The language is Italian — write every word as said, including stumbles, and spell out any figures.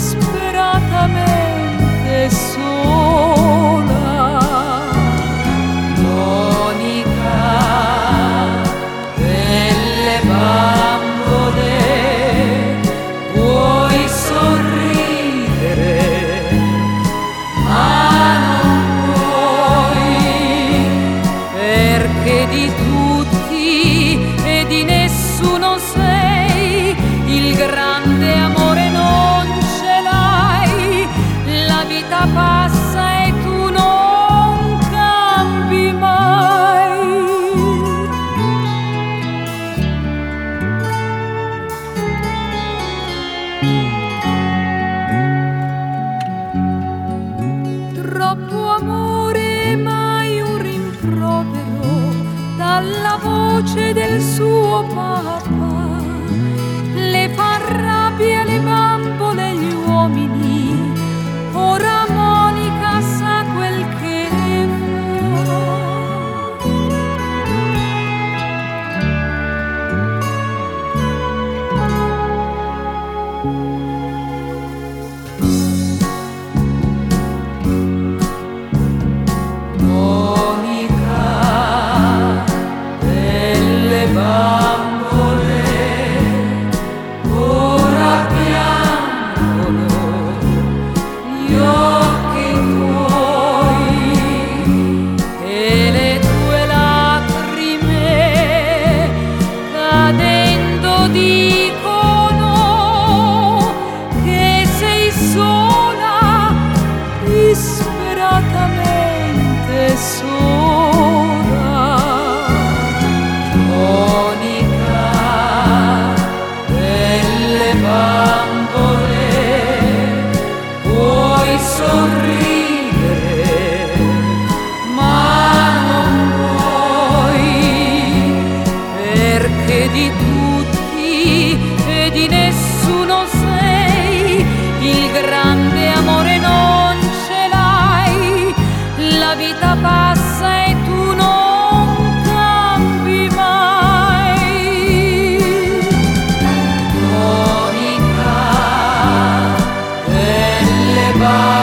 disperatamente sola. Monica delle bambole, puoi sorridere, ma non puoi, perché di tutti e di nessuno sei, il grande amore non ce l'hai, la vita passa e tu non cambi mai. Troppo amore, mai un rimprovero dalla voce del suo papà, le fa rabbia le bambole e gli uomini, ora Monica sa quel che fa. Monica delle bambole, ora piangono gli occhi tuoi e le tue lacrime cadendo dicono che sei sola, disperatamente sola. Monica delle bambole, puoi sorridere, ma non puoi, perché di tutti e di nessuno sei, il grande amore non ce l'hai, la vita passa e tu non cambi mai. Monica delle bambole,